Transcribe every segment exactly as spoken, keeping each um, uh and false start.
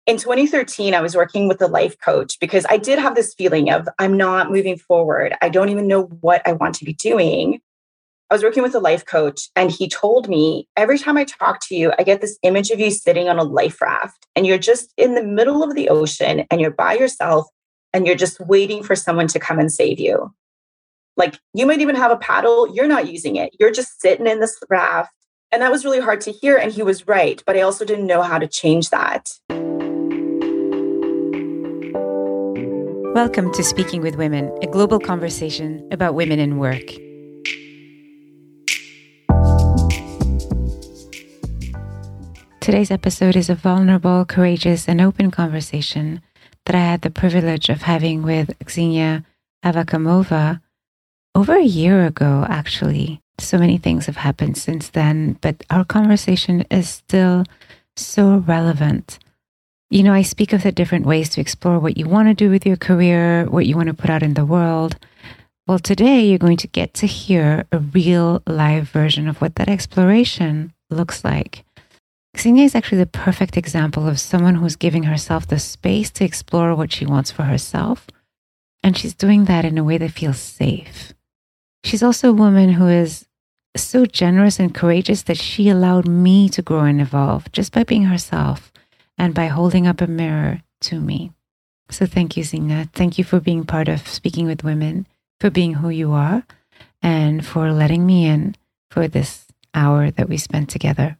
In twenty thirteen, I was working with a life coach because I did have this feeling of I'm not moving forward. I don't even know what I want to be doing. I was working with a life coach and he told me, every time I talk to you, I get this image of you sitting on a life raft and you're just in the middle of the ocean and you're by yourself and you're just waiting for someone to come and save you. Like you might even have a paddle, you're not using it. You're just sitting in this raft. And that was really hard to hear. And he was right. But I also didn't know how to change that. Welcome to Speaking with Women, a global conversation about women in work. Today's episode is a vulnerable, courageous, and open conversation that I had the privilege of having with Ksenia Avakamova over a year ago, actually. So many things have happened since then, but our conversation is still so relevant. You know, I speak of the different ways to explore what you want to do with your career, what you want to put out in the world. Well, today you're going to get to hear a real live version of what that exploration looks like. Ksenia is actually the perfect example of someone who's giving herself the space to explore what she wants for herself. And she's doing that in a way that feels safe. She's also a woman who is so generous and courageous that she allowed me to grow and evolve just by being herself and by holding up a mirror to me. So thank you, Ksenia. Thank you for being part of Speaking with Women, for being who you are, and for letting me in for this hour that we spent together.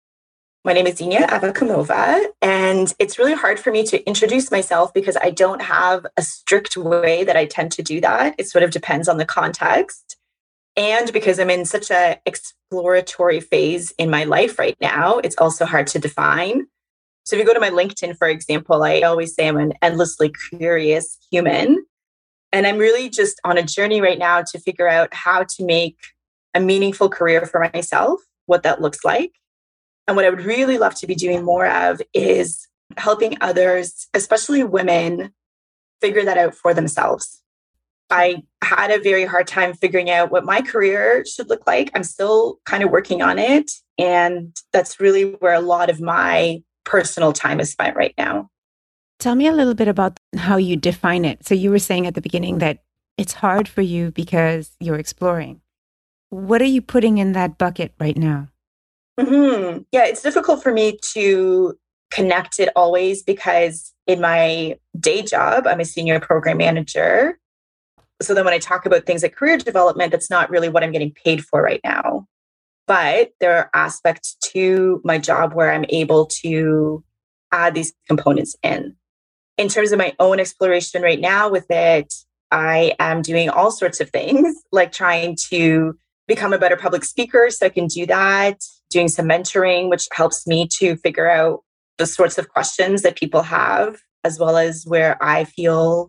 My name is Ksenia Avakamova, and it's really hard for me to introduce myself because I don't have a strict way that I tend to do that. It sort of depends on the context. And because I'm in such an exploratory phase in my life right now, it's also hard to define. So if you go to my LinkedIn, for example, I always say I'm an endlessly curious human. And I'm really just on a journey right now to figure out how to make a meaningful career for myself, what that looks like. And what I would really love to be doing more of is helping others, especially women, figure that out for themselves. I had a very hard time figuring out what my career should look like. I'm still kind of working on it. And that's really where a lot of my personal time is spent right now. Tell me a little bit about how you define it. So you were saying at the beginning that it's hard for you because you're exploring. What are you putting in that bucket right now? Mm-hmm. Yeah, it's difficult for me to connect it always because in my day job, I'm a senior program manager. So then when I talk about things like career development, that's not really what I'm getting paid for right now. But there are aspects to my job where I'm able to add these components in. In terms of my own exploration right now with it, I am doing all sorts of things, like trying to become a better public speaker so I can do that, doing some mentoring, which helps me to figure out the sorts of questions that people have, as well as where I feel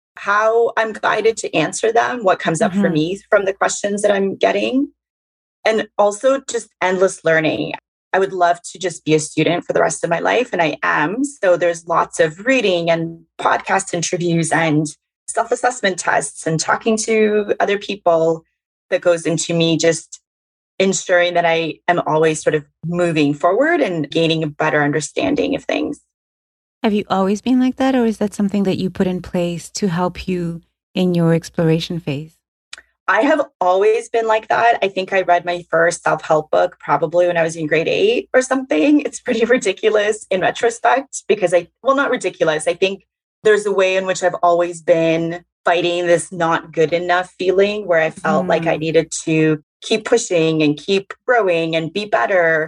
how I'm guided to answer them, what comes up mm-hmm. for me from the questions that I'm getting. And also just endless learning. I would love to just be a student for the rest of my life, and I am. So there's lots of reading and podcast interviews and self-assessment tests and talking to other people that goes into me just ensuring that I am always sort of moving forward and gaining a better understanding of things. Have you always been like that, or is that something that you put in place to help you in your exploration phase? I have always been like that. I think I read my first self-help book probably when I was in grade eight or something. It's pretty ridiculous in retrospect because I, well, not ridiculous. I think there's a way in which I've always been fighting this not good enough feeling where I felt mm. like I needed to keep pushing and keep growing and be better.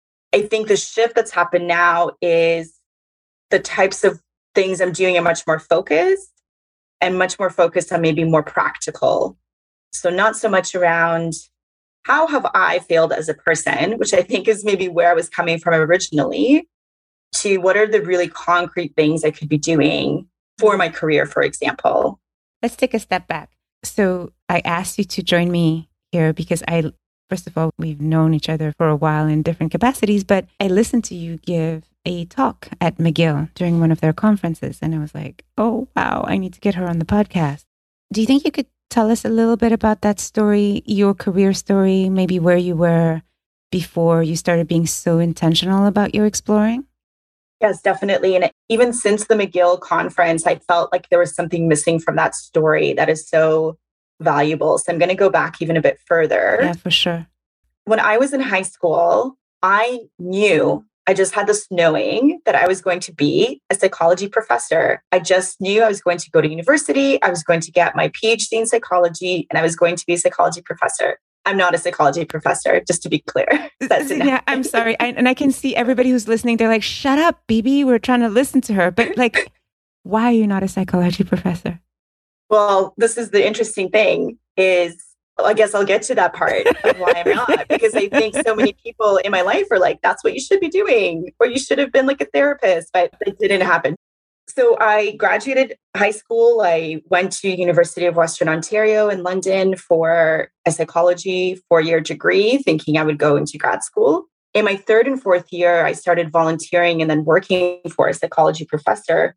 I think the shift that's happened now is the types of things I'm doing are much more focused and much more focused on maybe more practical. So not so much around how have I failed as a person, which I think is maybe where I was coming from originally, to what are the really concrete things I could be doing for my career, for example. Let's take a step back. So I asked you to join me here because I, first of all, we've known each other for a while in different capacities, but I listened to you give a talk at McGill during one of their conferences. And I was like, oh, wow, I need to get her on the podcast. Do you think you could tell us a little bit about that story, your career story, maybe where you were before you started being so intentional about your exploring? Yes, definitely. And even since the McGill conference, I felt like there was something missing from that story that is so valuable. So I'm going to go back even a bit further. Yeah, for sure. When I was in high school, I knew, I just had this knowing that I was going to be a psychology professor. I just knew I was going to go to university. I was going to get my PhD in psychology, and I was going to be a psychology professor. I'm not a psychology professor, just to be clear. That's yeah, I'm sorry. I, and I can see everybody who's listening, they're like, shut up, Bibi. We're trying to listen to her. But like, why are you not a psychology professor? Well, this is the interesting thing is, I guess I'll get to that part of why I'm not, because I think so many people in my life are like, that's what you should be doing, or you should have been like a therapist, but it didn't happen. So I graduated high school. I went to University of Western Ontario in London for a psychology four-year degree, thinking I would go into grad school. In my third and fourth year, I started volunteering and then working for a psychology professor.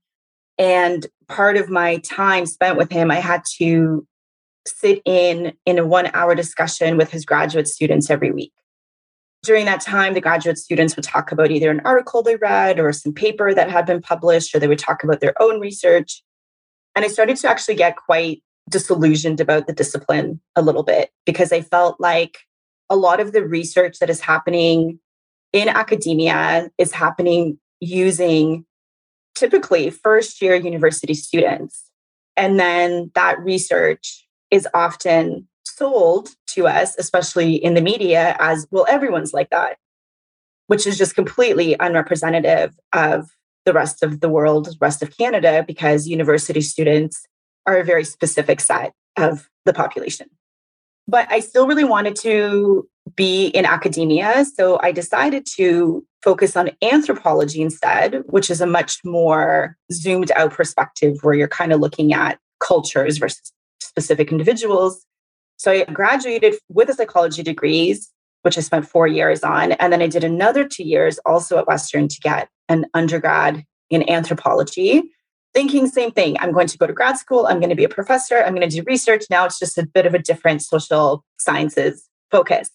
And part of my time spent with him, I had to sit in in a one-hour discussion with his graduate students every week. During that time, the graduate students would talk about either an article they read or some paper that had been published, or they would talk about their own research. And I started to actually get quite disillusioned about the discipline a little bit, because I felt like a lot of the research that is happening in academia is happening using typically first-year university students. And then that research is often sold to us, especially in the media, as, well, everyone's like that, which is just completely unrepresentative of the rest of the world, rest of Canada, because university students are a very specific set of the population. But I still really wanted to be in academia, so I decided to focus on anthropology instead, which is a much more zoomed out perspective where you're kind of looking at cultures versus specific individuals. So I graduated with a psychology degrees, which I spent four years on. And then I did another two years also at Western to get an undergrad in anthropology, thinking same thing. I'm going to go to grad school. I'm going to be a professor. I'm going to do research. Now it's just a bit of a different social sciences focus.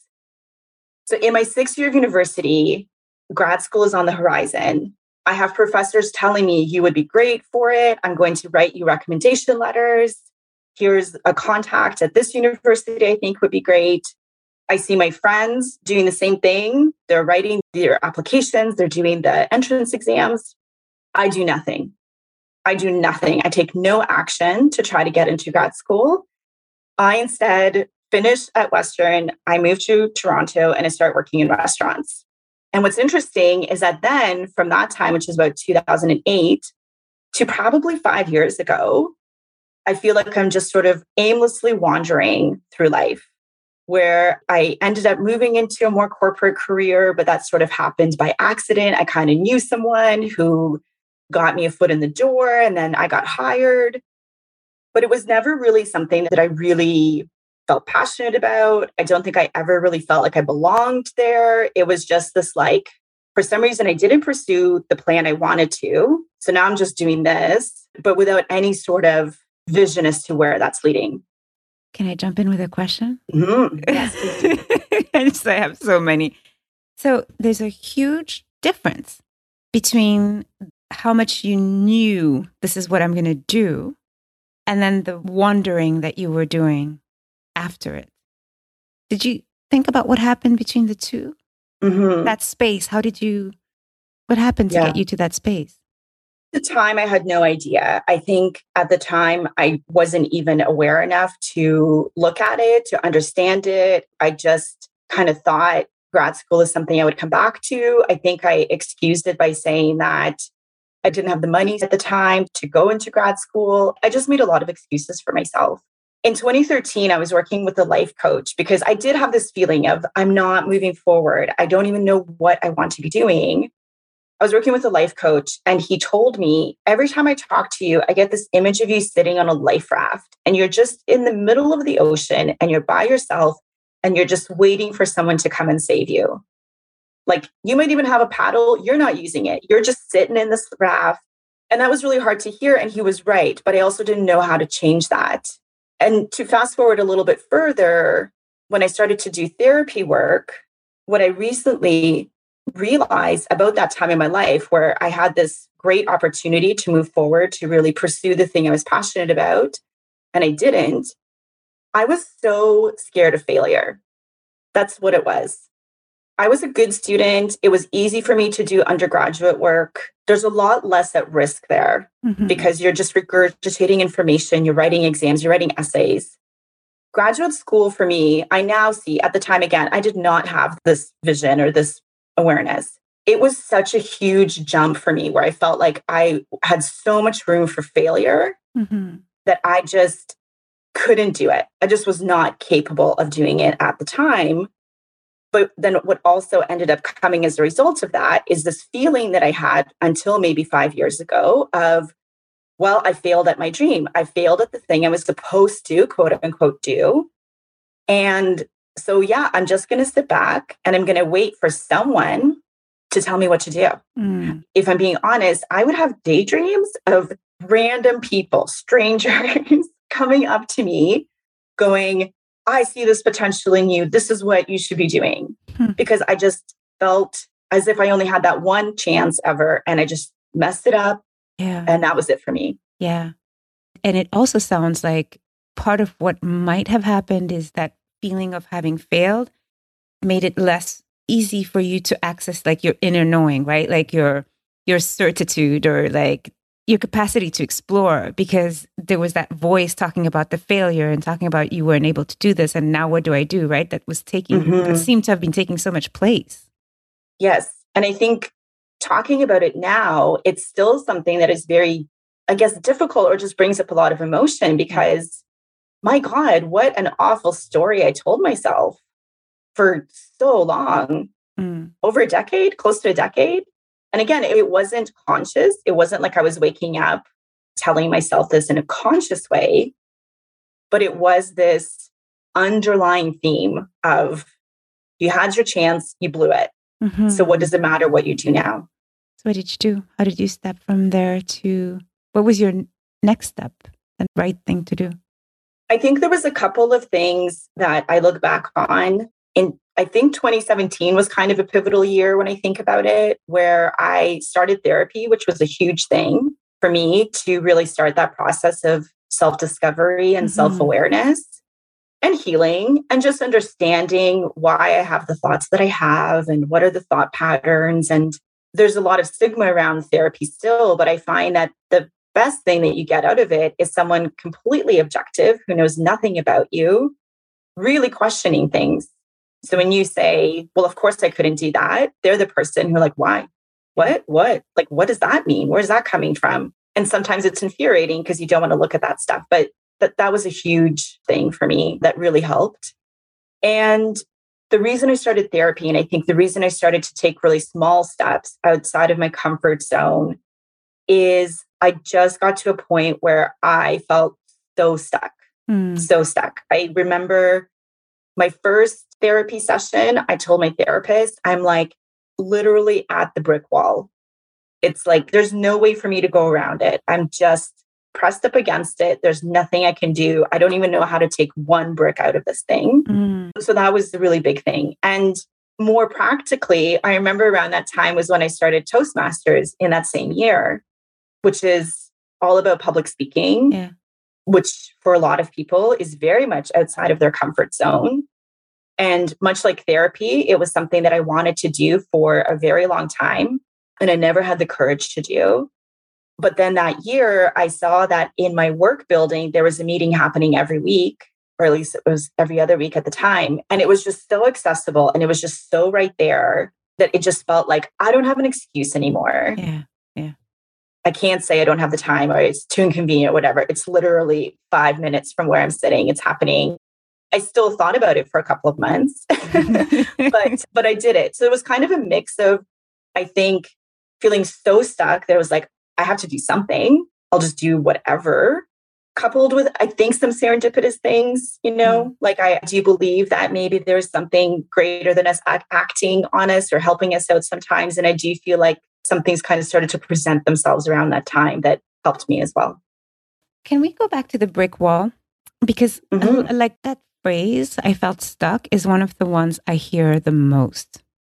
So in my sixth year of university, grad school is on the horizon. I have professors telling me you would be great for it. I'm going to write you recommendation letters. Here's a contact at this university I think would be great. I see my friends doing the same thing. They're writing their applications. They're doing the entrance exams. I do nothing. I do nothing. I take no action to try to get into grad school. I instead finish at Western. I moved to Toronto and I start working in restaurants. And what's interesting is that then from that time, which is about two thousand eight to probably five years ago, I feel like I'm just sort of aimlessly wandering through life, where I ended up moving into a more corporate career, but that sort of happened by accident. I kind of knew someone who got me a foot in the door, and then I got hired. But it was never really something that I really felt passionate about. I don't think I ever really felt like I belonged there. It was just this like, for some reason, I didn't pursue the plan I wanted to. So now I'm just doing this, but without any sort of vision as to where that's leading. Can I jump in with a question? Mm-hmm. Yes. I just I have so many. So there's a huge difference between how much you knew this is what I'm going to do, and then the wondering that you were doing after it. Did you think about what happened between the two? Mm-hmm. That space, how did you, what happened to Yeah. get you to that space? At the time, I had no idea. I think at the time, I wasn't even aware enough to look at it, to understand it. I just kind of thought grad school is something I would come back to. I think I excused it by saying that I didn't have the money at the time to go into grad school. I just made a lot of excuses for myself. In twenty thirteen, I was working with a life coach because I did have this feeling of I'm not moving forward. I don't even know what I want to be doing. I was working with a life coach and he told me, every time I talk to you, I get this image of you sitting on a life raft and you're just in the middle of the ocean and you're by yourself and you're just waiting for someone to come and save you. Like you might even have a paddle, you're not using it. You're just sitting in this raft. And that was really hard to hear. And he was right. But I also didn't know how to change that. And to fast forward a little bit further, when I started to do therapy work, what I recently realize about that time in my life where I had this great opportunity to move forward, to really pursue the thing I was passionate about, and I didn't, I was so scared of failure. That's what it was. I was a good student. It was easy for me to do undergraduate work. There's a lot less at risk there mm-hmm. because you're just regurgitating information, you're writing exams, you're writing essays. Graduate school for me, I now see at the time, again, I did not have this vision or this awareness. It was such a huge jump for me where I felt like I had so much room for failure mm-hmm. that I just couldn't do it. I just was not capable of doing it at the time. But then what also ended up coming as a result of that is this feeling that I had until maybe five years ago of, well, I failed at my dream. I failed at the thing I was supposed to, quote unquote, do. And so, yeah, I'm just going to sit back and I'm going to wait for someone to tell me what to do. Mm. If I'm being honest, I would have daydreams of random people, strangers coming up to me going, I see this potential in you. This is what you should be doing. Hmm. Because I just felt as if I only had that one chance ever and I just messed it up. Yeah. And that was it for me. Yeah. And it also sounds like part of what might have happened is that feeling of having failed made it less easy for you to access like your inner knowing, right? Like your your certitude or like your capacity to explore, because there was that voice talking about the failure and talking about you weren't able to do this. And now what do I do? Right. That was taking, mm-hmm. that seemed to have been taking so much place. Yes. And I think talking about it now, it's still something that is very, I guess, difficult or just brings up a lot of emotion because my God, what an awful story I told myself for so long, mm. over a decade, close to a decade. And again, it wasn't conscious. It wasn't like I was waking up telling myself this in a conscious way, but it was this underlying theme of you had your chance, you blew it. Mm-hmm. So what does it matter what you do now? So what did you do? How did you step from there to, what was your next step, the right thing to do? I think there was a couple of things that I look back on. In I think twenty seventeen was kind of a pivotal year when I think about it, where I started therapy, which was a huge thing for me to really start that process of self-discovery and mm-hmm. self-awareness and healing and just understanding why I have the thoughts that I have and what are the thought patterns. And there's a lot of stigma around therapy still, but I find that the best thing that you get out of it is someone completely objective who knows nothing about you, really questioning things. So when you say, well, of course I couldn't do that, they're the person who like, why? What? What? Like, what does that mean? Where's that coming from? And sometimes it's infuriating because you don't want to look at that stuff. But that, that was a huge thing for me that really helped. And the reason I started therapy, and I think the reason I started to take really small steps outside of my comfort zone is I just got to a point where I felt so stuck, mm. so stuck. I remember my first therapy session, I told my therapist, I'm like literally at the brick wall. It's like, there's no way for me to go around it. I'm just pressed up against it. There's nothing I can do. I don't even know how to take one brick out of this thing. Mm. So that was the really big thing. And more practically, I remember around that time was when I started Toastmasters in that same year, which is all about public speaking, yeah. which for a lot of people is very much outside of their comfort zone. And much like therapy, it was something that I wanted to do for a very long time. And I never had the courage to do. But then that year, I saw that in my work building, there was a meeting happening every week, or at least it was every other week at the time. And it was just so accessible. And it was just so right there that it just felt like I don't have an excuse anymore. Yeah, yeah. I can't say I don't have the time or it's too inconvenient or whatever. It's literally five minutes from where I'm sitting. It's happening. I still thought about it for a couple of months, but but I did it. So it was kind of a mix of, I think, feeling so stuck. There was like, I have to do something. I'll just do whatever. Coupled with, I think, some serendipitous things, you know, mm. like I do believe that maybe there's something greater than us act- acting on us or helping us out sometimes. And I do feel like some things kind of started to present themselves around that time that helped me as well. Can we go back to the brick wall? Because mm-hmm. I, like that phrase, I felt stuck, is one of the ones I hear the most.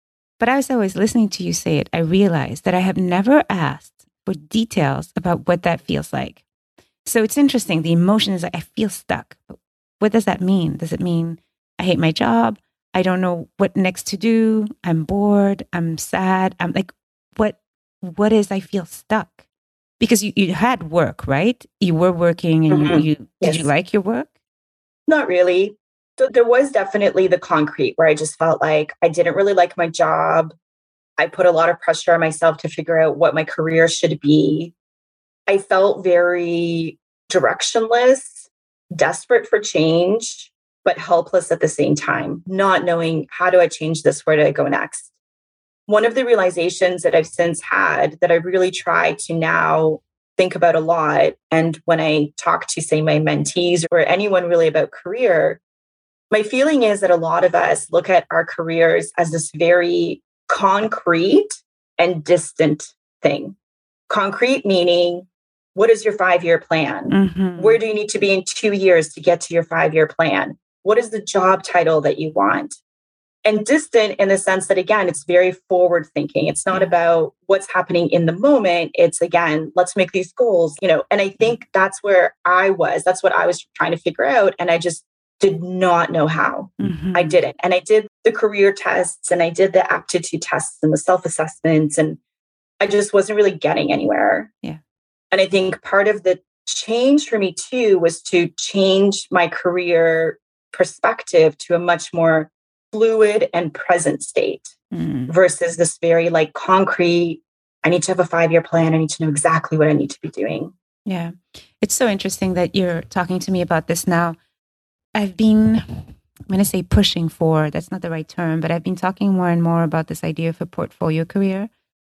But as I was listening to you say it, I realized that I have never asked for details about what that feels like. So it's interesting. The emotion is like, I feel stuck. But what does that mean? Does it mean I hate my job? I don't know what next to do. I'm bored. I'm sad. I'm like, what, what is I feel stuck? Because you, you had work, right? You were working and Mm-hmm. you, you Yes. did you like your work? Not really. So there was definitely the concrete where I just felt like I didn't really like my job. I put a lot of pressure on myself to figure out what my career should be. I felt very directionless, desperate for change, but helpless at the same time, not knowing how do I change this? Where do I go next? One of the realizations that I've since had that I really try to now think about a lot, and when I talk to, say, my mentees or anyone really about career, my feeling is that a lot of us look at our careers as this very concrete and distant thing. Concrete meaning, what is your five-year plan? Mm-hmm. Where do you need to be in two years to get to your five-year plan? What is the job title that you want? And distant in the sense that, again, it's very forward thinking. It's not Yeah. about what's happening in the moment. It's, again, let's make these goals, you know, and I think that's where I was. That's what I was trying to figure out. And I just did not know how. Mm-hmm. I didn't. And I did the career tests and I did the aptitude tests and the self-assessments. And I just wasn't really getting anywhere. Yeah. And I think part of the change for me too was to change my career perspective to a much more fluid and present state Mm. versus this very like concrete, I need to have a five-year plan. I need to know exactly what I need to be doing. Yeah. It's so interesting that you're talking to me about this now. I've been, I'm going to say pushing for, that's not the right term, but I've been talking more and more about this idea of a portfolio career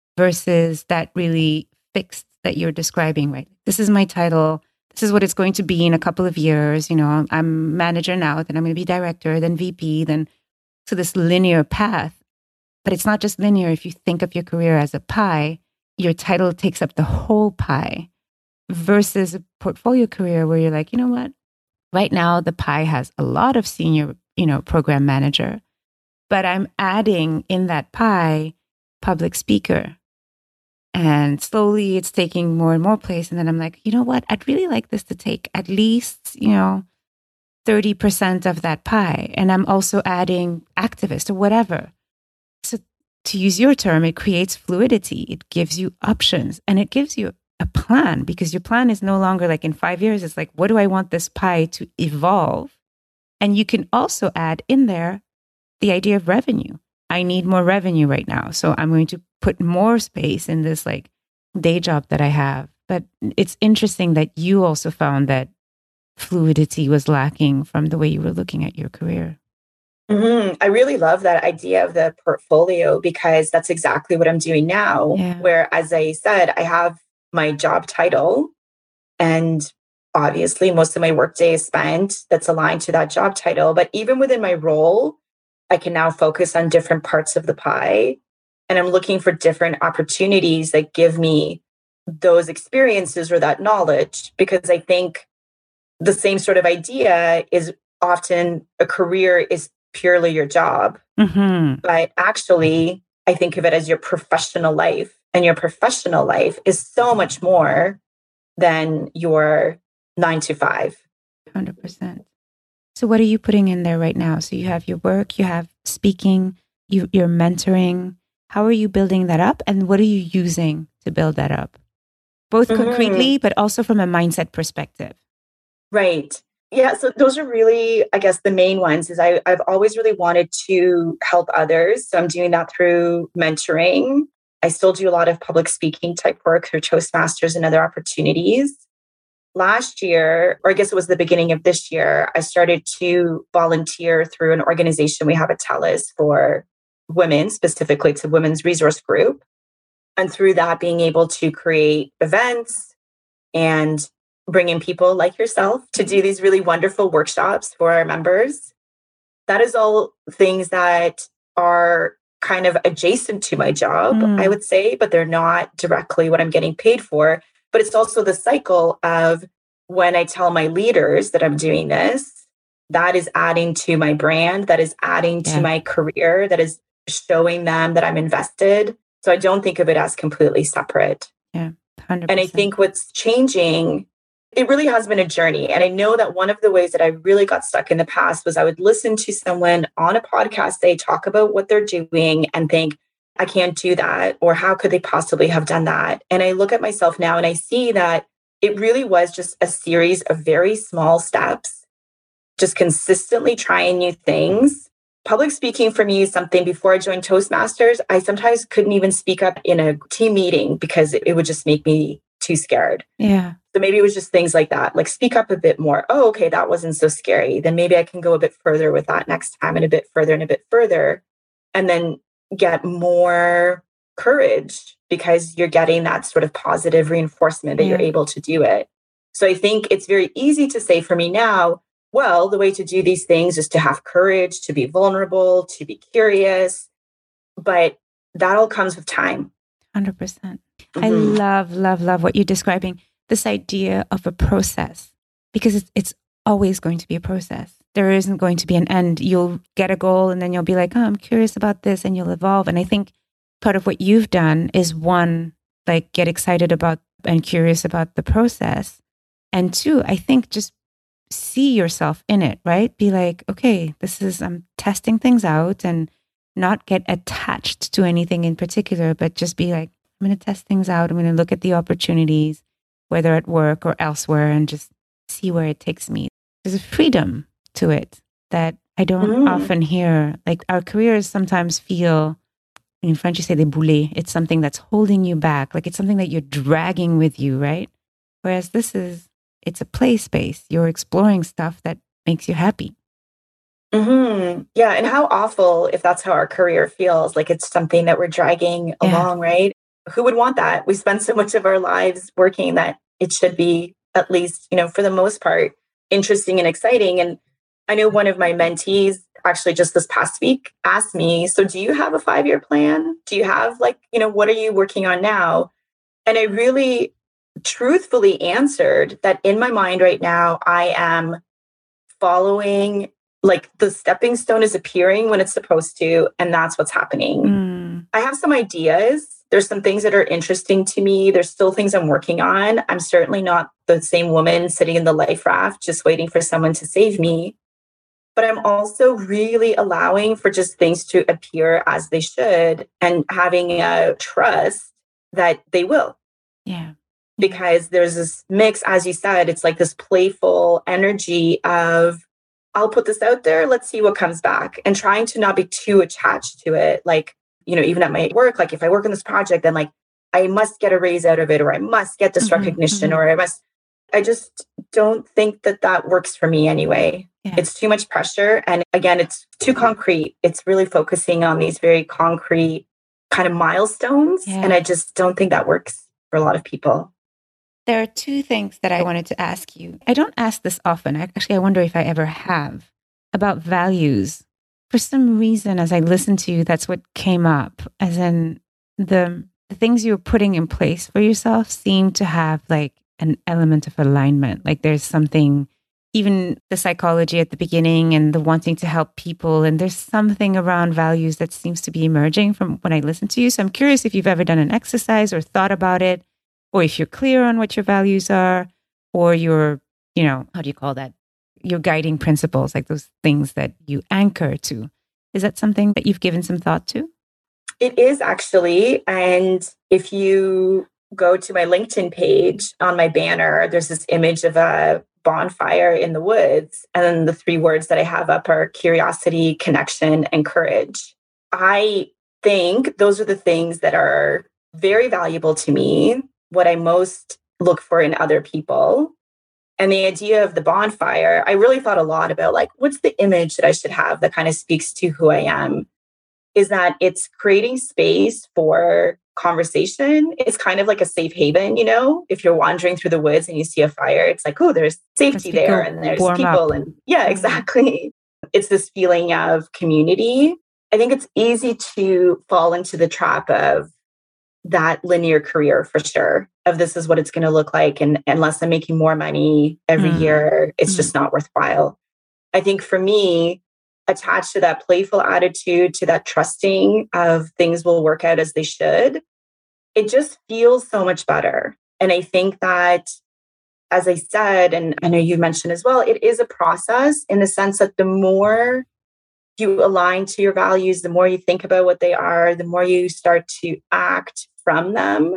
versus that really fixed that you're describing, right? This is my title. This is what it's going to be in a couple of years. You know, I'm, I'm manager now, then I'm going to be director, then V P, then to this linear path. But it's not just linear. If you think of your career as a pie, your title takes up the whole pie versus a portfolio career where you're like, you know what? Right now, the pie has a lot of senior, you know, program manager, but I'm adding in that pie public speaker. And slowly it's taking more and more place. And then I'm like, you know what? I'd really like this to take at least, you know, thirty percent of that pie. And I'm also adding activist or whatever. So to use your term, it creates fluidity. It gives you options and it gives you a plan, because your plan is no longer like in five years. It's like, what do I want this pie to evolve? And you can also add in there the idea of revenue. I need more revenue right now. So I'm going to put more space in this like day job that I have. But it's interesting that you also found that fluidity was lacking from the way you were looking at your career. Mm-hmm. I really love that idea of the portfolio because that's exactly what I'm doing now. Yeah. Where, as I said, I have my job title and obviously most of my workday is spent that's aligned to that job title. But even within my role, I can now focus on different parts of the pie. And I'm looking for different opportunities that give me those experiences or that knowledge, because I think the same sort of idea is often a career is purely your job. Mm-hmm. But actually, I think of it as your professional life. And your professional life is so much more than your nine to five. one hundred percent. So what are you putting in there right now? So you have your work, you have speaking, you, you're mentoring. How are you building that up? And what are you using to build that up? Both mm-hmm. concretely, but also from a mindset perspective. Right. Yeah. So those are really, I guess, the main ones is I, I've always really wanted to help others. So I'm doing that through mentoring. I still do a lot of public speaking type work through Toastmasters and other opportunities. Last year, or I guess it was the beginning of this year, I started to volunteer through an organization we have at TELUS for women, specifically to Women's Resource Group. And through that, being able to create events and bring in people like yourself to do these really wonderful workshops for our members. That is all things that are kind of adjacent to my job, mm. I would say, but they're not directly what I'm getting paid for. But it's also the cycle of when I tell my leaders that I'm doing this, that is adding to my brand, that is adding yeah. to my career, that is showing them that I'm invested. So I don't think of it as completely separate. Yeah, one hundred percent. And I think what's changing, it really has been a journey. And I know that one of the ways that I really got stuck in the past was I would listen to someone on a podcast, they talk about what they're doing and think, I can't do that. Or how could they possibly have done that? And I look at myself now and I see that it really was just a series of very small steps, just consistently trying new things. Public speaking for me is something before I joined Toastmasters, I sometimes couldn't even speak up in a team meeting because it would just make me too scared. Yeah. So maybe it was just things like that, like speak up a bit more. Oh, okay, that wasn't so scary. Then maybe I can go a bit further with that next time and a bit further and a bit further. And then get more courage because you're getting that sort of positive reinforcement that Yeah. you're able to do it. So I think it's very easy to say for me now, well, the way to do these things is to have courage, to be vulnerable, to be curious. But that all comes with time. one hundred percent. Mm-hmm. I love, love, love what you're describing. This idea of a process, because it's, it's always going to be a process. There isn't going to be an end. You'll get a goal and then you'll be like, oh, I'm curious about this, and you'll evolve. And I think part of what you've done is one, like get excited about and curious about the process. And two, I think just see yourself in it, right? Be like, okay, this is, I'm testing things out, and not get attached to anything in particular, but just be like, I'm going to test things out. I'm going to look at the opportunities, whether at work or elsewhere, and just see where it takes me. There's a freedom to it that I don't Mm. often hear. Like our careers sometimes feel, in French you say des boulets. It's something that's holding you back. Like it's something that you're dragging with you, right? Whereas this is, it's a play space. You're exploring stuff that makes you happy. Mm-hmm. Yeah. And how awful if that's how our career feels, like it's something that we're dragging Yeah. along, right? Who would want that? We spend so much of our lives working that it should be, at least, you know, for the most part, interesting and exciting. And I know one of my mentees actually just this past week asked me, so do you have a five-year plan? Do you have like, you know, what are you working on now? And I really truthfully answered that in my mind right now, I am following, like the stepping stone is appearing when it's supposed to, and that's what's happening. Mm. I have some ideas. There's some things that are interesting to me. There's still things I'm working on. I'm certainly not the same woman sitting in the life raft, just waiting for someone to save me. But I'm also really allowing for just things to appear as they should and having a trust that they will. Yeah. Because there's this mix, as you said, it's like this playful energy of, I'll put this out there, let's see what comes back, and trying to not be too attached to it. Like, you know, even at my work, like if I work on this project, then like I must get a raise out of it, or I must get this Mm-hmm, recognition, mm-hmm. or I must, I just don't think that that works for me anyway. Yeah. It's too much pressure. And again, it's too concrete. It's really focusing on these very concrete kind of milestones. Yeah. And I just don't think that works for a lot of people. There are two things that I wanted to ask you. I don't ask this often. Actually, I wonder if I ever have, about values. For some reason, as I listened to you, that's what came up. As in the, the things you were putting in place for yourself seem to have like an element of alignment. Like there's something, even the psychology at the beginning and the wanting to help people. And there's something around values that seems to be emerging from when I listen to you. So I'm curious if you've ever done an exercise or thought about it, or if you're clear on what your values are, or your, you know, how do you call that? Your guiding principles, like those things that you anchor to. Is that something that you've given some thought to? It is actually. And if you go to my LinkedIn page, on my banner, there's this image of a bonfire in the woods. And then the three words that I have up are curiosity, connection, and courage. I think those are the things that are very valuable to me, what I most look for in other people. And the idea of the bonfire, I really thought a lot about like, what's the image that I should have that kind of speaks to who I am? Is that it's creating space for conversation. It's kind of like a safe haven, you know, if you're wandering through the woods and you see a fire, it's like, oh, there's safety there and there's people. Up. And yeah, exactly. It's this feeling of community. I think it's easy to fall into the trap of that linear career for sure, of this is what it's going to look like. And unless I'm making more money every mm. year, it's mm. just not worthwhile. I think for me, attached to that playful attitude, to that trusting of things will work out as they should, it just feels so much better. And I think that, as I said, and I know you mentioned as well, it is a process in the sense that the more you align to your values, the more you think about what they are, the more you start to act from them,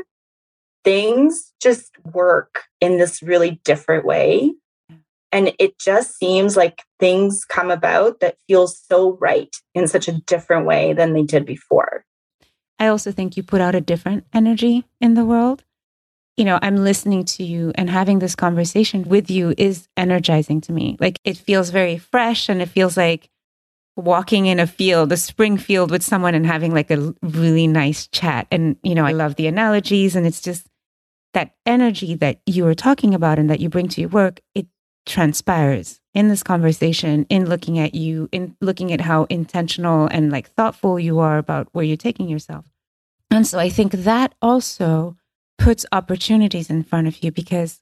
things just work in this really different way. And it just seems like things come about that feel so right in such a different way than they did before. I also think you put out a different energy in the world. You know, I'm listening to you, and having this conversation with you is energizing to me. Like, it feels very fresh, and it feels like walking in a field, a spring field with someone and having like a really nice chat. And, you know, I love the analogies, and it's just that energy that you were talking about and that you bring to your work. It transpires in this conversation, in looking at you, in looking at how intentional and like thoughtful you are about where you're taking yourself. And so I think that also puts opportunities in front of you, because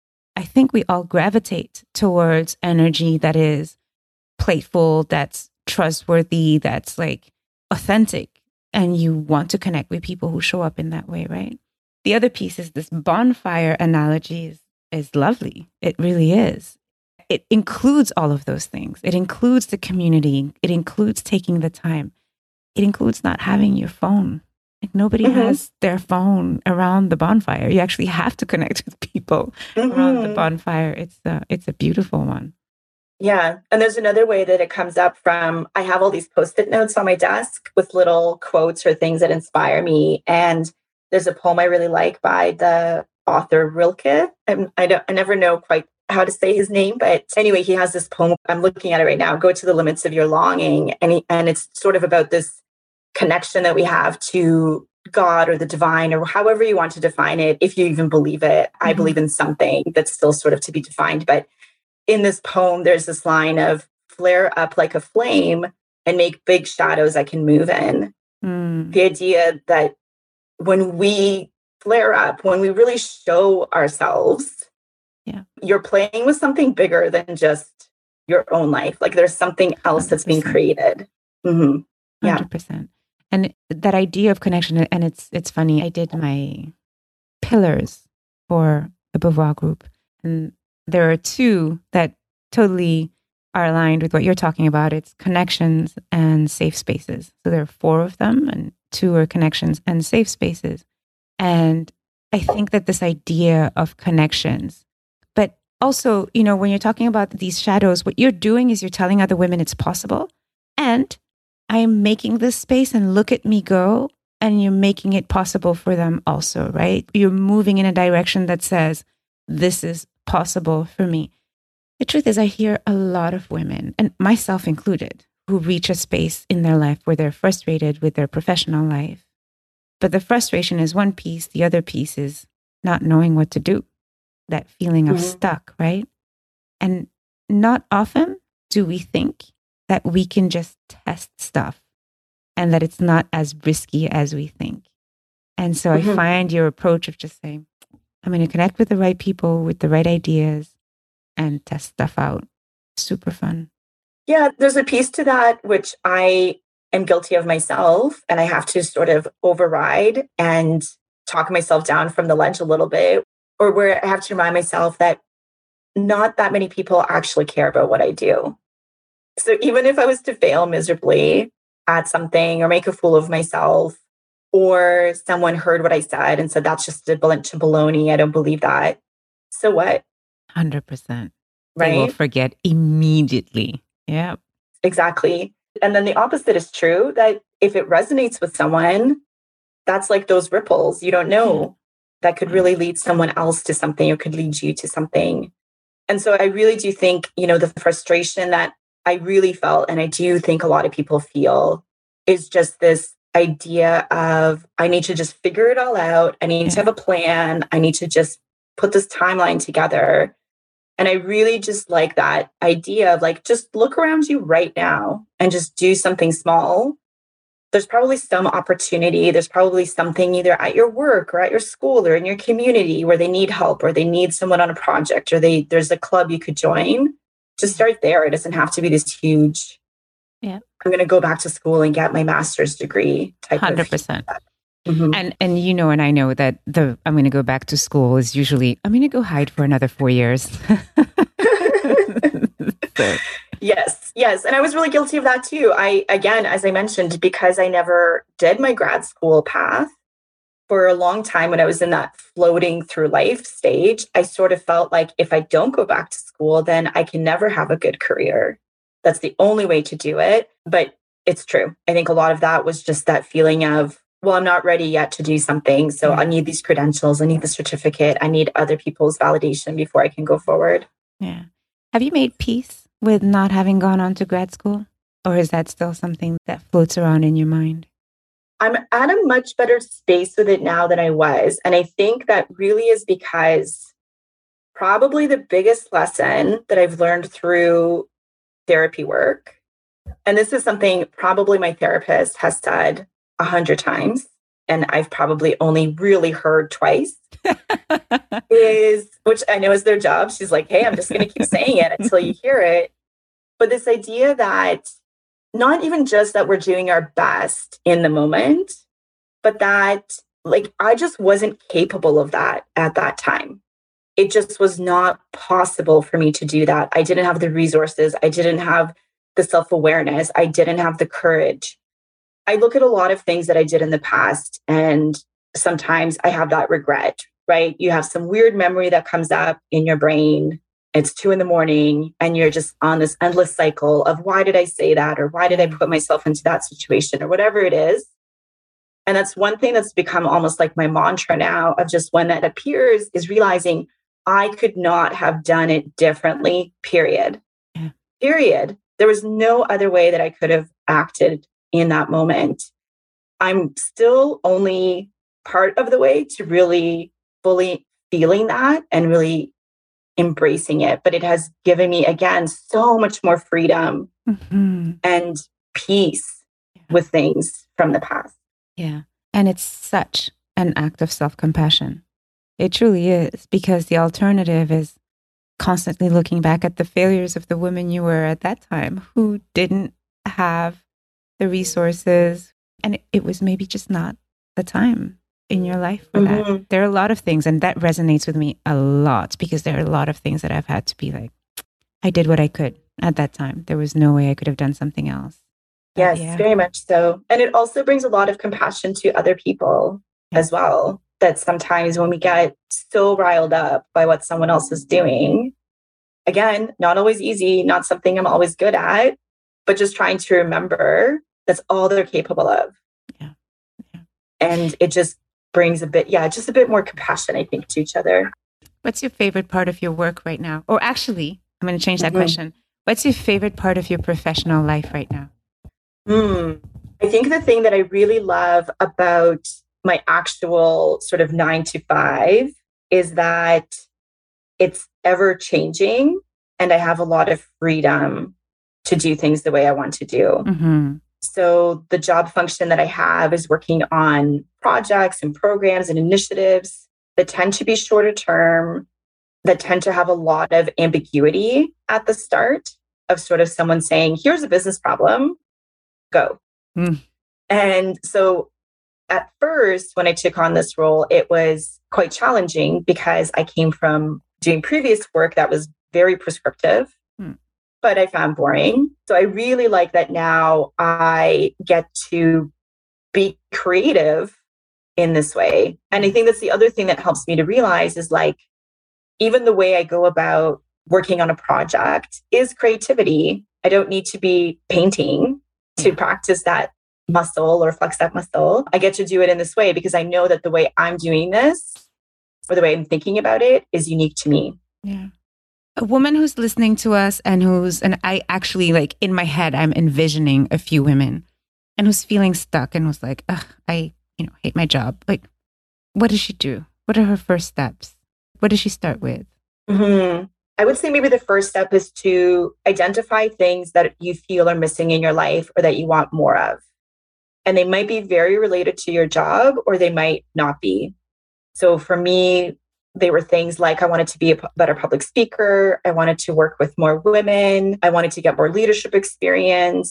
I think we all gravitate towards energy that is playful, that's trustworthy, that's like authentic, and you want to connect with people who show up in that way, right? The other piece is this bonfire analogy is, is lovely. It really is. It includes all of those things. It includes the community. It includes taking the time. It includes not having your phone. Like, nobody mm-hmm. has their phone around the bonfire. You actually have to connect with people mm-hmm. around the bonfire. It's a, it's a beautiful one. Yeah. And there's another way that it comes up from, I have all these Post-it notes on my desk with little quotes or things that inspire me. And there's a poem I really like by the author Rilke. And I don't, I never know quite how to say his name, but anyway, he has this poem. I'm looking at it right now. Go to the limits of your longing. And he, and it's sort of about this connection that we have to God or the divine, or however you want to define it, if you even believe it. Mm-hmm. I believe in something that's still sort of to be defined. But in this poem, there's this line of flare up like a flame and make big shadows I can move in. Mm. The idea that when we flare up, when we really show ourselves, yeah, you're playing with something bigger than just your own life. Like, there's something else that's being created. Mm-hmm. Yeah. one hundred percent. And that idea of connection, and it's it's funny, I did my pillars for the Beauvoir group, and there are two that totally are aligned with what you're talking about. It's connections and safe spaces. So there are four of them, and two are connections and safe spaces. And I think that this idea of connections, but also, you know, when you're talking about these shadows, what you're doing is you're telling other women it's possible. And I'm making this space, and look at me go, and you're making it possible for them also, right? You're moving in a direction that says, this is possible for me. The truth is, I hear a lot of women, and myself included, who reach a space in their life where they're frustrated with their professional life. But the frustration is one piece. The other piece is not knowing what to do, that feeling of mm-hmm. stuck, right? And not often do we think that we can just test stuff and that it's not as risky as we think. And so mm-hmm. I find your approach of just saying, I'm going to connect with the right people with the right ideas and test stuff out. Super fun. Yeah, there's a piece to that which I am guilty of myself, and I have to sort of override and talk myself down from the ledge a little bit, or where I have to remind myself that not that many people actually care about what I do. So even if I was to fail miserably at something or make a fool of myself, or someone heard what I said and said, that's just a bunch of baloney, I don't believe that. So what? one hundred percent. Right? They will forget immediately. Yeah. Exactly. And then the opposite is true, that if it resonates with someone, that's like those ripples. You don't know. Yeah. That could really lead someone else to something, or could lead you to something. And so I really do think, you know, the frustration that I really felt, and I do think a lot of people feel, is just this idea of, I need to just figure it all out. I need yeah. to have a plan. I need to just put this timeline together. And I really just like that idea of like, just look around you right now and just do something small. There's probably some opportunity. There's probably something either at your work or at your school or in your community where they need help, or they need someone on a project, or they there's a club you could join. Just start there. It doesn't have to be this huge Yeah. I'm going to go back to school and get my master's degree type one hundred percent. of. Mm-hmm. And and you know, and I know that the I'm going to go back to school is usually I'm going to go hide for another four years. So. Yes, yes. And I was really guilty of that too. I, again, as I mentioned, because I never did my grad school path for a long time when I was in that floating through life stage, I sort of felt like if I don't go back to school, then I can never have a good career. That's the only way to do it. But it's true. I think a lot of that was just that feeling of, well, I'm not ready yet to do something. So I need these credentials. I need the certificate. I need other people's validation before I can go forward. Yeah. Have you made peace with not having gone on to grad school? Or is that still something that floats around in your mind? I'm at a much better space with it now than I was. And I think that really is because probably the biggest lesson that I've learned through therapy work, and this is something probably my therapist has said a hundred times, and I've probably only really heard twice, is, which I know is their job. She's like, hey, I'm just going to keep saying it until you hear it. But this idea that not even just that we're doing our best in the moment, but that like, I just wasn't capable of that at that time. It just was not possible for me to do that. I didn't have the resources. I didn't have the self-awareness. I didn't have the courage. I look at a lot of things that I did in the past, and sometimes I have that regret, right? You have some weird memory that comes up in your brain. It's two in the morning and you're just on this endless cycle of why did I say that? Or why did I put myself into that situation or whatever it is? And that's one thing that's become almost like my mantra now of just when that appears is realizing I could not have done it differently, period. Yeah. Period. There was no other way that I could have acted in that moment. I'm still only part of the way to really fully feeling that and really embracing it. But it has given me, again, so much more freedom mm-hmm. and peace yeah. with things from the past. Yeah. And it's such an act of self-compassion. It truly is, because the alternative is constantly looking back at the failures of the woman you were at that time who didn't have the resources. And it, it was maybe just not the time in your life for mm-hmm. that. There are a lot of things, and that resonates with me a lot, because there are a lot of things that I've had to be like, I did what I could at that time. There was no way I could have done something else. Yes, yeah. very much so. And it also brings a lot of compassion to other people yeah. as well. That sometimes when we get so riled up by what someone else is doing, again, not always easy, not something I'm always good at, but just trying to remember that's all they're capable of. Yeah. yeah. And it just brings a bit, yeah, just a bit more compassion, I think, to each other. What's your favorite part of your work right now? Or actually, I'm going to change that mm-hmm. question. What's your favorite part of your professional life right now? Hmm. I think the thing that I really love about my actual sort of nine to five is that it's ever changing and I have a lot of freedom to do things the way I want to do. Mm-hmm. So the job function that I have is working on projects and programs and initiatives that tend to be shorter term, that tend to have a lot of ambiguity at the start of sort of someone saying, here's a business problem, go. Mm. And so at first, when I took on this role, it was quite challenging because I came from doing previous work that was very prescriptive, mm. but I found boring. So I really like that now I get to be creative in this way. And I think that's the other thing that helps me to realize is like, even the way I go about working on a project is creativity. I don't need to be painting to yeah. practice that muscle or flex that muscle. I get to do it in this way because I know that the way I'm doing this or the way I'm thinking about it is unique to me. Yeah. A woman who's listening to us and who's, and I actually like in my head, I'm envisioning a few women and who's feeling stuck and was like, ugh, I, you know, hate my job. Like, what does she do? What are her first steps? What does she start with? Mm-hmm. I would say maybe the first step is to identify things that you feel are missing in your life or that you want more of. And they might be very related to your job or they might not be. So for me, they were things like I wanted to be a better public speaker. I wanted to work with more women. I wanted to get more leadership experience.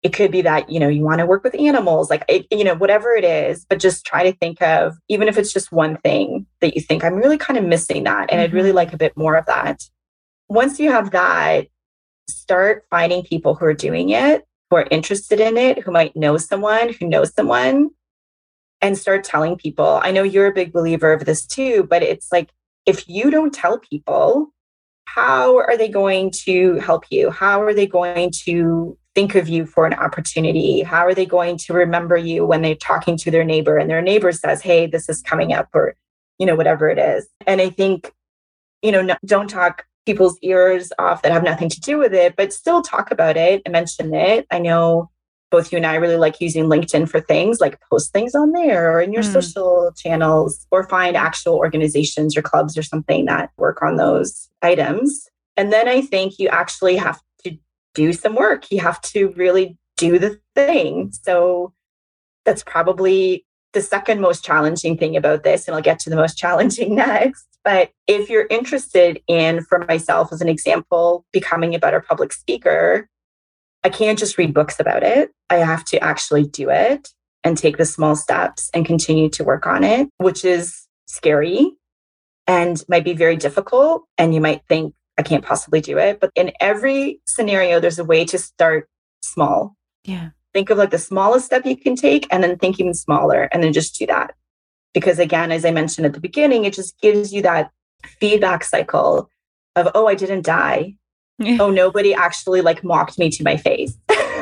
It could be that, you know, you want to work with animals, like, it, you know, whatever it is, but just try to think of, even if it's just one thing that you think, I'm really kind of missing that. And mm-hmm. I'd really like a bit more of that. Once you have that, start finding people who are doing it, who are interested in it, who might know someone, who knows someone, and start telling people. I know you're a big believer of this too, but it's like, if you don't tell people, how are they going to help you? How are they going to think of you for an opportunity? How are they going to remember you when they're talking to their neighbor and their neighbor says, hey, this is coming up, or, you know, whatever it is. And I think, you know, no, don't talk people's ears off that have nothing to do with it, but still talk about it and mention it. I know both you and I really like using LinkedIn for things, like post things on there or in your mm. social channels, or find actual organizations or clubs or something that work on those items. And then I think you actually have to do some work. You have to really do the thing. So that's probably the second most challenging thing about this. And I'll get to the most challenging next. But if you're interested in, for myself as an example, becoming a better public speaker, I can't just read books about it. I have to actually do it and take the small steps and continue to work on it, which is scary and might be very difficult. And you might think, I can't possibly do it. But in every scenario, there's a way to start small. Yeah. Think of like the smallest step you can take and then think even smaller and then just do that. Because again, as I mentioned at the beginning, it just gives you that feedback cycle of, oh, I didn't die. Yeah. Oh, nobody actually like mocked me to my face.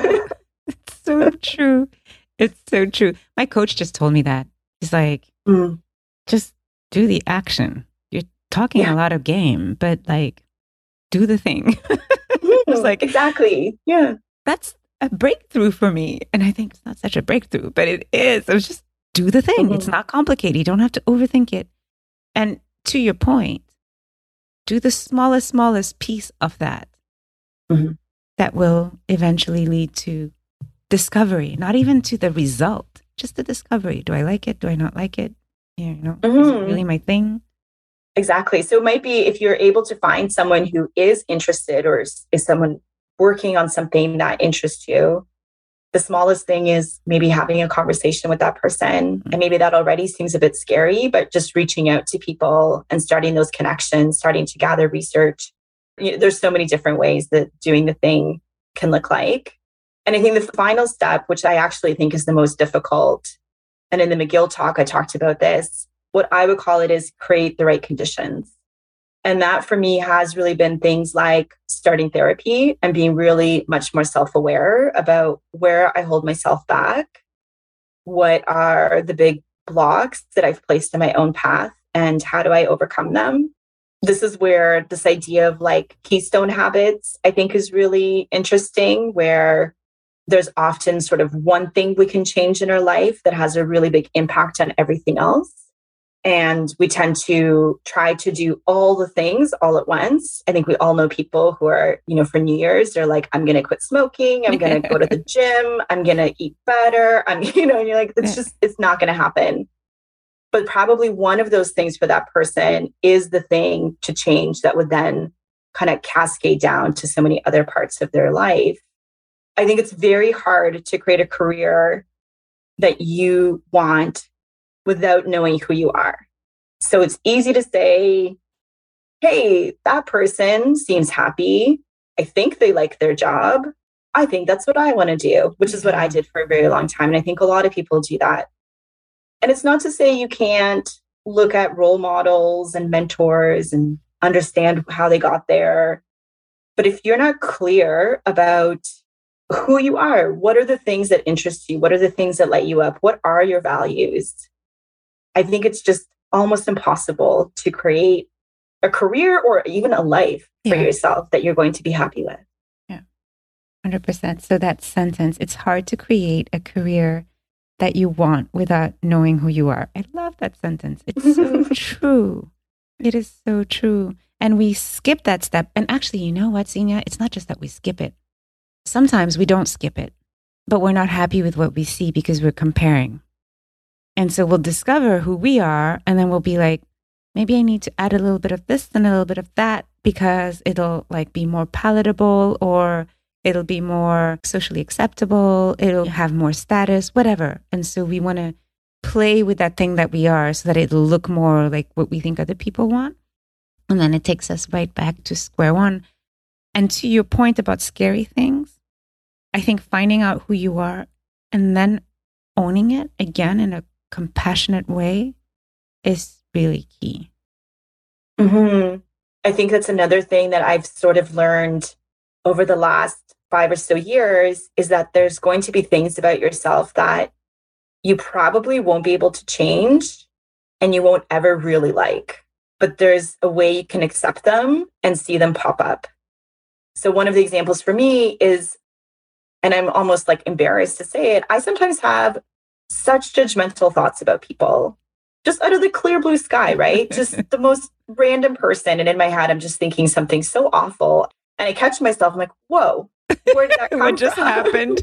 It's so true. It's so true. My coach just told me that. He's like, mm. just do the action. You're talking yeah. a lot of game, but like, do the thing. It's like, exactly. Yeah. That's a breakthrough for me. And I think it's not such a breakthrough, but it is. It was just do the thing. Mm-hmm. It's not complicated. You don't have to overthink it. And to your point, do the smallest, smallest piece of that. Mm-hmm. That will eventually lead to discovery, not even to the result, just the discovery. Do I like it? Do I not like it? Yeah, you know, mm-hmm. Is it really my thing? Exactly. So it might be if you're able to find someone who is interested or is, is someone working on something that interests you, the smallest thing is maybe having a conversation with that person. Mm-hmm. And maybe that already seems a bit scary, but just reaching out to people and starting those connections, starting to gather research. You know, there's so many different ways that doing the thing can look like. And I think the final step, which I actually think is the most difficult, and in the McGill talk, I talked about this, what I would call it is create the right conditions. And that for me has really been things like starting therapy and being really much more self-aware about where I hold myself back, what are the big blocks that I've placed in my own path, and how do I overcome them. This is where this idea of like keystone habits, I think, is really interesting, where there's often sort of one thing we can change in our life that has a really big impact on everything else. And we tend to try to do all the things all at once. I think we all know people who are, you know, for New Year's, they're like, I'm going to quit smoking. I'm going to go to the gym. I'm going to eat better. I'm, you know, and you're like, it's just, it's not going to happen. But probably one of those things for that person is the thing to change that would then kind of cascade down to so many other parts of their life. I think it's very hard to create a career that you want without knowing who you are. So it's easy to say, hey, that person seems happy. I think they like their job. I think that's what I want to do, which is what I did for a very long time. And I think a lot of people do that. And it's not to say you can't look at role models and mentors and understand how they got there. But if you're not clear about who you are, what are the things that interest you? What are the things that light you up? What are your values? I think it's just almost impossible to create a career or even a life for yeah. yourself that you're going to be happy with. Yeah, one hundred percent. So that sentence, it's hard to create a career that you want without knowing who you are. I love that sentence. It's so true. It is so true. And we skip that step. And actually, you know what, Xenia? It's not just that we skip it. Sometimes we don't skip it, but we're not happy with what we see because we're comparing. And so we'll discover who we are, and then we'll be like, maybe I need to add a little bit of this and a little bit of that because it'll like be more palatable, or It'll be more socially acceptable. It'll have more status, whatever. And so we want to play with that thing that we are so that it'll look more like what we think other people want. And then it takes us right back to square one. And to your point about scary things, I think finding out who you are and then owning it again in a compassionate way is really key. Mm-hmm. I think that's another thing that I've sort of learned over the last five or so years is that there's going to be things about yourself that you probably won't be able to change and you won't ever really like, but there's a way you can accept them and see them pop up. So one of the examples for me is, and I'm almost like embarrassed to say it, I sometimes have such judgmental thoughts about people, just out of the clear blue sky, right? Just the most random person. And in my head, I'm just thinking something so awful. And I catch myself, I'm like, whoa, where did that come what just from? happened?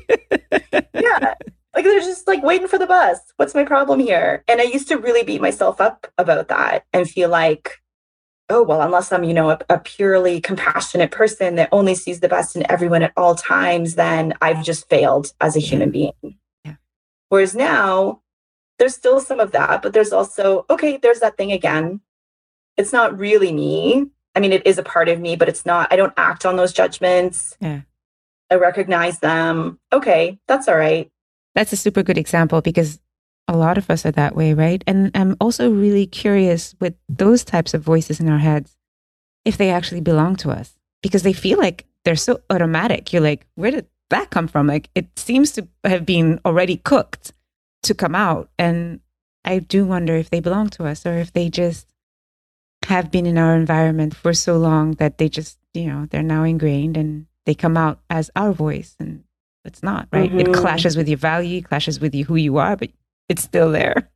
Yeah. Like they're just like waiting for the bus. What's my problem here? And I used to really beat myself up about that and feel like, oh, well, unless I'm, you know, a, a purely compassionate person that only sees the best in everyone at all times, then I've just failed as a human being. Yeah. Whereas now there's still some of that, but there's also, okay, there's that thing again. It's not really me. I mean, it is a part of me, but it's not, I don't act on those judgments. Yeah. I recognize them. Okay, that's all right. That's a super good example because a lot of us are that way, right? And I'm also really curious with those types of voices in our heads, if they actually belong to us, because they feel like they're so automatic. You're like, where did that come from? Like, it seems to have been already cooked to come out. And I do wonder if they belong to us or if they just have been in our environment for so long that they just, you know, they're now ingrained and they come out as our voice. And it's not, right? Mm-hmm. It clashes with your value, clashes with you, who you are, but it's still there.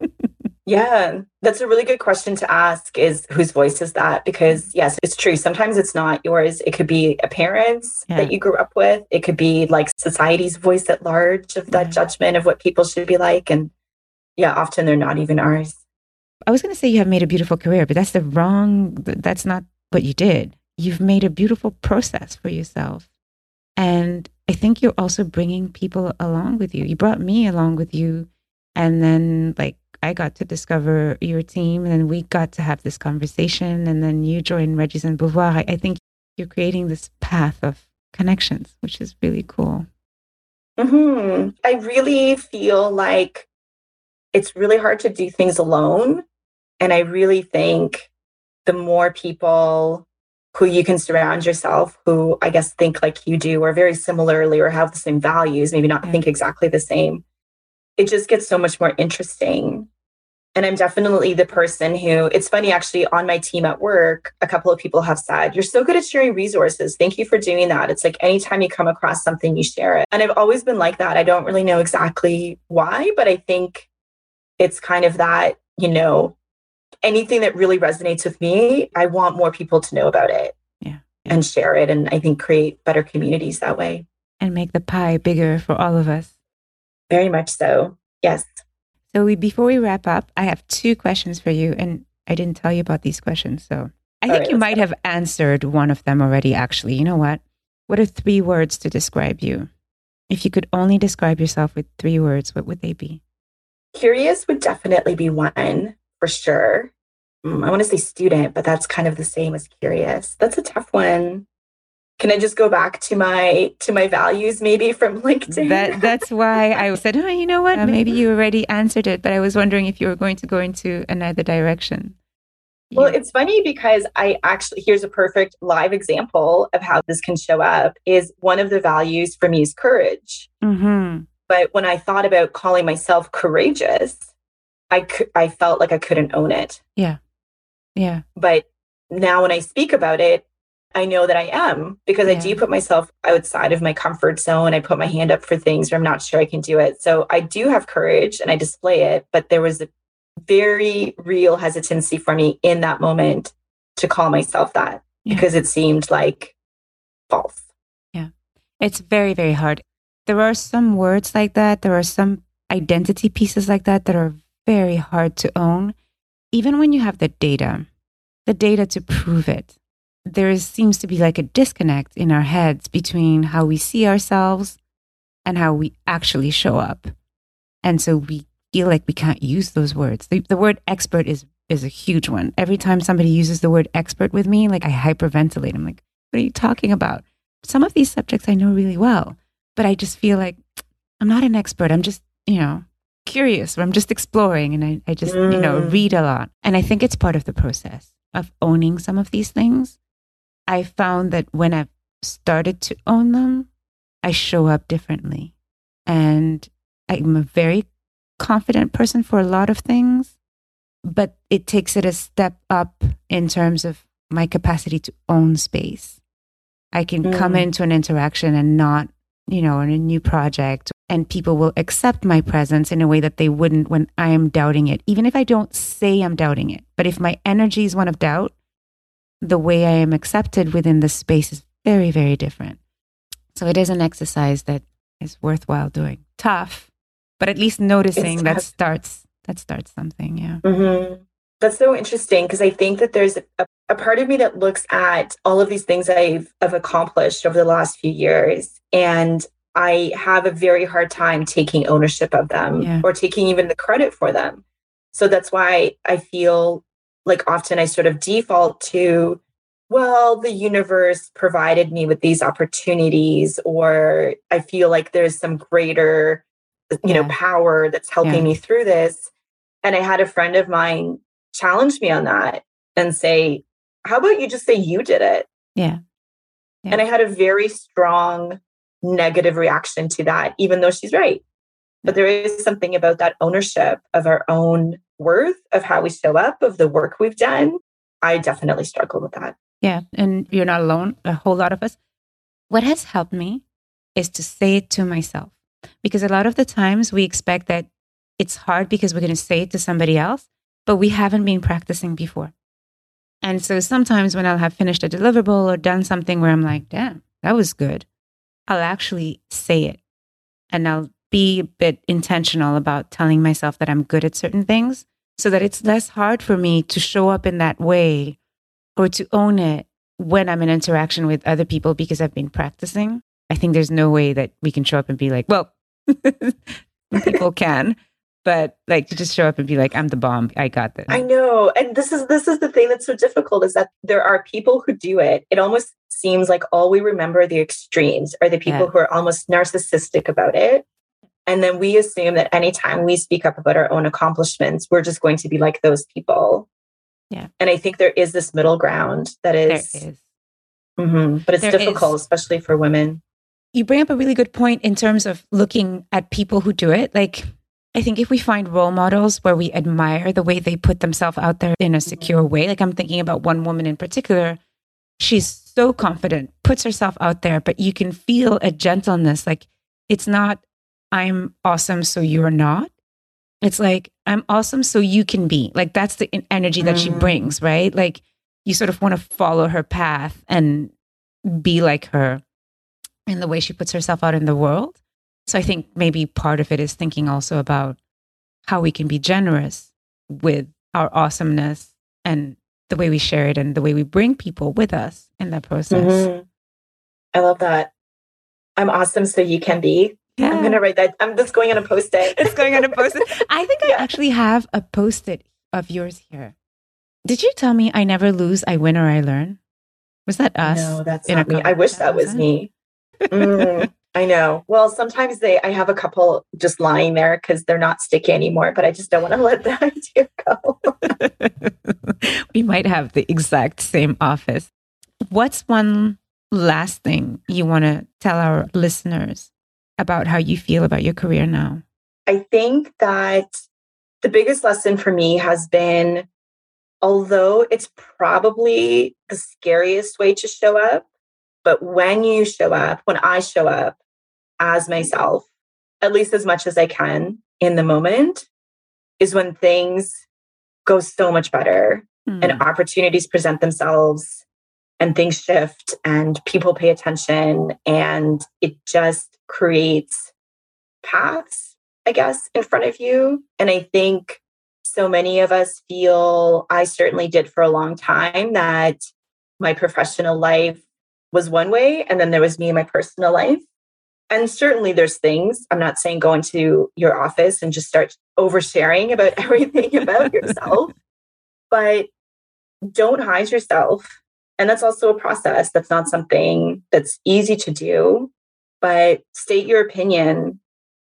Yeah, that's a really good question to ask is whose voice is that? Because yes, it's true. Sometimes it's not yours. It could be a parent's yeah. that you grew up with. It could be like society's voice at large of that yeah. judgment of what people should be like. And yeah, often they're not even ours. I was going to say you have made a beautiful career, but that's the wrong, that's not what you did. You've made a beautiful process for yourself. And I think you're also bringing people along with you. You brought me along with you. And then like I got to discover your team and then we got to have this conversation and then you joined Regis and Beauvoir. I, I think you're creating this path of connections, which is really cool. Mm-hmm. I really feel like it's really hard to do things alone. And I really think the more people who you can surround yourself, who I guess think like you do or very similarly or have the same values, maybe not yeah. think exactly the same, it just gets so much more interesting. And I'm definitely the person who, it's funny, actually, on my team at work, a couple of people have said, you're so good at sharing resources. Thank you for doing that. It's like anytime you come across something, you share it. And I've always been like that. I don't really know exactly why, but I think it's kind of that, you know, anything that really resonates with me, I want more people to know about it yeah. and share it. And I think create better communities that way. And make the pie bigger for all of us. Very much so. Yes. So we, before we wrap up, I have two questions for you. And I didn't tell you about these questions. So I All think right, you might go. have answered one of them already, actually. You know what? What are three words to describe you? If you could only describe yourself with three words, what would they be? Curious would definitely be one, for sure. Mm, I want to say student, but that's kind of the same as curious. That's a tough one. Can I just go back to my to my values maybe from LinkedIn? That that's why I said, oh, you know what? Uh, maybe you already answered it, but I was wondering if you were going to go into another direction. Well, yeah. It's funny because I actually, here's a perfect live example of how this can show up is one of the values for me is courage. Mm-hmm. But when I thought about calling myself courageous, I, I felt like I couldn't own it. Yeah. Yeah. But now when I speak about it, I know that I am because yeah. I do put myself outside of my comfort zone. I put my hand up for things where I'm not sure I can do it. So I do have courage and I display it, but there was a very real hesitancy for me in that moment to call myself that yeah. because it seemed like false. Yeah. It's very, very hard. There are some words like that. There are some identity pieces like that that are very hard to own, even when you have the data, the data to prove it. there is, seems to be like a disconnect in our heads between how we see ourselves and how we actually show up. And so we feel like we can't use those words. The, the word expert is is a huge one. Every time somebody uses the word expert with me, like I hyperventilate. I'm like, what are you talking about? Some of these subjects I know really well, but I just feel like I'm not an expert. I'm just, you know, curious, or I'm just exploring, and I, I just, mm. you know, read a lot. And I think it's part of the process of owning some of these things. I found that when I've started to own them, I show up differently. And I'm a very confident person for a lot of things, but it takes it a step up in terms of my capacity to own space. I can mm. come into an interaction and not, you know, in a new project, and people will accept my presence in a way that they wouldn't when I am doubting it, even if I don't say I'm doubting it. But if my energy is one of doubt, the way I am accepted within the space is very, very different. So it is an exercise that is worthwhile doing. Tough, but at least noticing that starts that starts something. Yeah. Mm-hmm. That's so interesting, because I think that there's a, a part of me that looks at all of these things I've, I've accomplished over the last few years, and I have a very hard time taking ownership of them yeah. or taking even the credit for them. So that's why I feel like often I sort of default to, well, the universe provided me with these opportunities, or I feel like there's some greater, you yeah. know, power that's helping yeah. me through this. And I had a friend of mine challenge me on that and say, how about you just say you did it? Yeah. yeah. And I had a very strong negative reaction to that, even though she's right. But there is something about that ownership of our own worth, of how we show up, of the work we've done. I definitely struggle with that. Yeah. And you're not alone. A whole lot of us. What has helped me is to say it to myself, because a lot of the times we expect that it's hard because we're going to say it to somebody else, but we haven't been practicing before. And so sometimes when I'll have finished a deliverable or done something where I'm like, damn, that was good, I'll actually say it. And I'll be a bit intentional about telling myself that I'm good at certain things, so that it's less hard for me to show up in that way or to own it when I'm in interaction with other people, because I've been practicing. I think there's no way that we can show up and be like, well, people can, but like to just show up and be like, I'm the bomb. I got this. I know. And this is, this is the thing that's so difficult, is that there are people who do it. It almost seems like all we remember are the extremes, are the people yeah. who are almost narcissistic about it. And then we assume that anytime we speak up about our own accomplishments, we're just going to be like those people. Yeah. And I think there is this middle ground that is, there is. Mm-hmm, but it's there difficult, is. especially for women. You bring up a really good point in terms of looking at people who do it. Like, I think if we find role models where we admire the way they put themselves out there in a secure way, like I'm thinking about one woman in particular, she's so confident, puts herself out there, but you can feel a gentleness. Like, it's not, I'm awesome, so you're not. It's like, I'm awesome, so you can be. Like, that's the energy that mm. she brings, right? Like, you sort of want to follow her path and be like her in the way she puts herself out in the world. So I think maybe part of it is thinking also about how we can be generous with our awesomeness and the way we share it and the way we bring people with us in that process. Mm-hmm. I love that. I'm awesome, so you can be. Yeah. I'm going to write that. I'm just going on a post-it. It's going on a post-it. I think yeah. I actually have a post-it of yours here. Did you tell me I never lose, I win, or I learn? Was that us? No, that's not me. I wish that was me. Mm, I know. Well, sometimes they, I have a couple just lying there because they're not sticky anymore, but I just don't want to let the idea go. We might have the exact same office. What's one last thing you want to tell our listeners about how you feel about your career now? I think that the biggest lesson for me has been, although it's probably the scariest way to show up, but when you show up, when I show up as myself, at least as much as I can in the moment, is when things go so much better mm. and opportunities present themselves and things shift and people pay attention, and it just creates paths, I guess, in front of you. And I think so many of us feel, I certainly did for a long time, that my professional life was one way, and then there was me in my personal life. And certainly there's things, I'm not saying go into your office and just start oversharing about everything about yourself, but don't hide yourself. And that's also a process. That's not something that's easy to do, but state your opinion,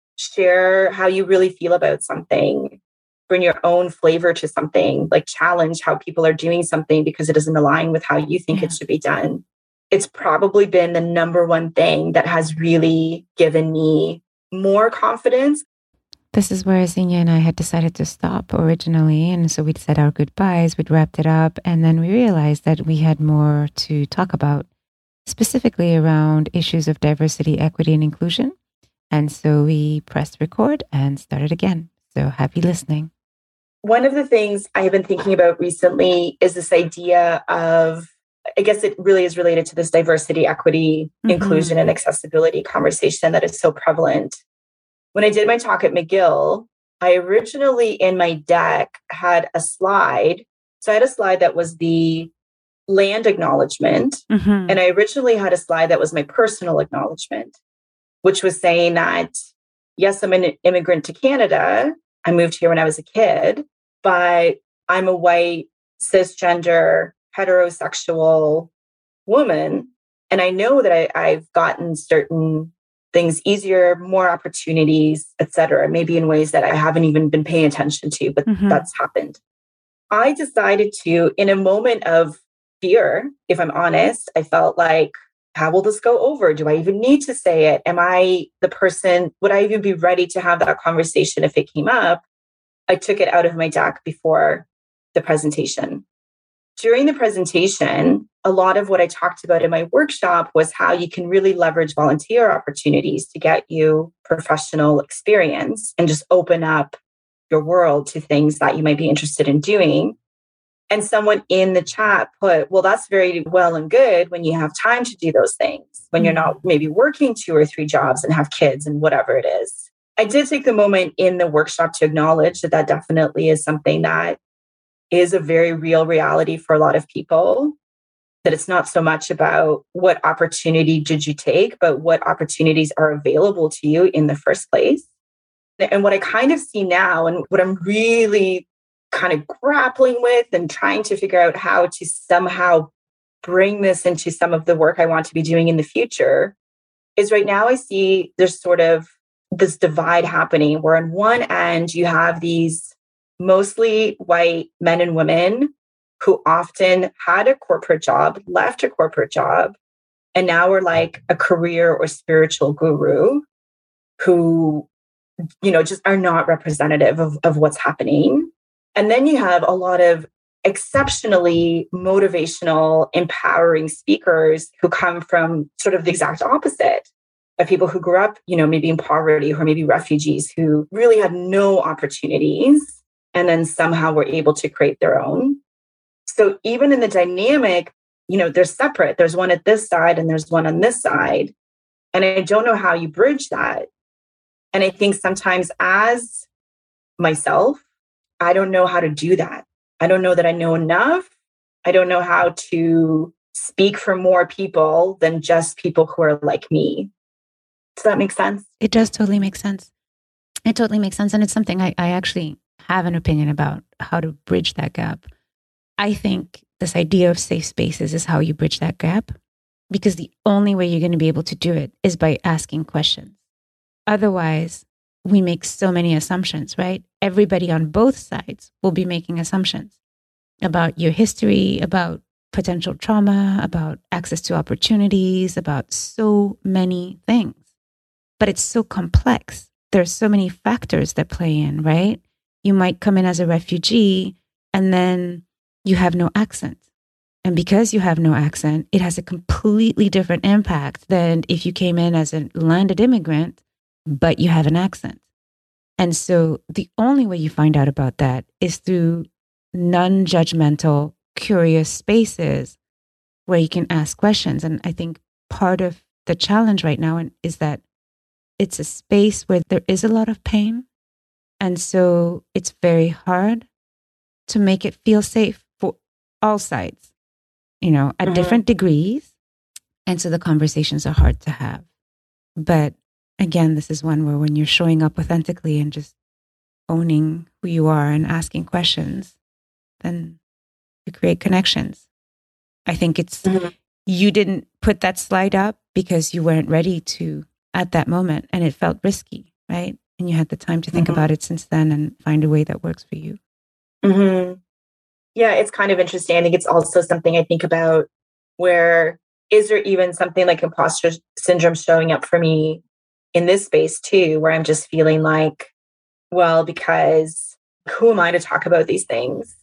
share how you really feel about something, bring your own flavor to something, like challenge how people are doing something because it doesn't align with how you think yeah. it should be done. It's probably been the number one thing that has really given me more confidence. This is where Xenia and I had decided to stop originally. And so we'd said our goodbyes, we'd wrapped it up. And then we realized that we had more to talk about, specifically around issues of diversity, equity, and inclusion. And so we pressed record and started again. So happy listening. One of the things I have been thinking about recently is this idea of, I guess it really is related to this diversity, equity, mm-hmm. inclusion, and accessibility conversation that is so prevalent. When I did my talk at McGill, I originally in my deck had a slide. So I had a slide that was the land acknowledgement. Mm-hmm. And I originally had a slide that was my personal acknowledgement, which was saying that, yes, I'm an immigrant to Canada. I moved here when I was a kid, but I'm a white, cisgender, heterosexual woman. And I know that I, I've gotten certain things easier, more opportunities, et cetera, maybe in ways that I haven't even been paying attention to, but mm-hmm. that's happened. I decided to, in a moment of fear, if I'm honest, I felt like, how will this go over? Do I even need to say it? Am I the person, would I even be ready to have that conversation if it came up? I took it out of my deck before the presentation. During the presentation, a lot of what I talked about in my workshop was how you can really leverage volunteer opportunities to get you professional experience and just open up your world to things that you might be interested in doing. And someone in the chat put, well, that's very well and good when you have time to do those things, when you're not maybe working two or three jobs and have kids and whatever it is. I did take the moment in the workshop to acknowledge that that definitely is something that is a very real reality for a lot of people, that it's not so much about what opportunity did you take, but what opportunities are available to you in the first place. And what I kind of see now, and what I'm really kind of grappling with and trying to figure out how to somehow bring this into some of the work I want to be doing in the future, is right now I see there's sort of this divide happening where on one end you have these mostly white men and women who often had a corporate job, left a corporate job, and now are like a career or spiritual guru who, you know, just are not representative of, of what's happening. And then you have a lot of exceptionally motivational, empowering speakers who come from sort of the exact opposite of people who grew up, you know, maybe in poverty or maybe refugees who really had no opportunities and then somehow were able to create their own. So even in the dynamic, you know, they're separate. There's one at this side and there's one on this side. And I don't know how you bridge that. And I think sometimes as myself, I don't know how to do that. I don't know that I know enough. I don't know how to speak for more people than just people who are like me. Does that make sense? It does totally make sense. It totally makes sense. And it's something I, I actually have an opinion about how to bridge that gap. I think this idea of safe spaces is how you bridge that gap, because the only way you're going to be able to do it is by asking questions. Otherwise, we make so many assumptions, right? Everybody on both sides will be making assumptions about your history, about potential trauma, about access to opportunities, about so many things. But it's so complex. There's so many factors that play in, right? You might come in as a refugee and then you have no accent. And because you have no accent, it has a completely different impact than if you came in as a landed immigrant, but you have an accent. And so the only way you find out about that is through non-judgmental, curious spaces where you can ask questions. And I think part of the challenge right now is that it's a space where there is a lot of pain. And so it's very hard to make it feel safe for all sides. you know, at Mhm. different degrees. And so the conversations are hard to have. But again, this is one where when you're showing up authentically and just owning who you are and asking questions, then you create connections. I think it's, Mhm. you didn't put that slide up because you weren't ready to at that moment, and it felt risky, right? And you had the time to think Mhm. about it since then and find a way that works for you. Mhm. Yeah, it's kind of interesting. I think it's also something I think about where is there even something like imposter syndrome showing up for me in this space too, where I'm just feeling like, well, because who am I to talk about these things?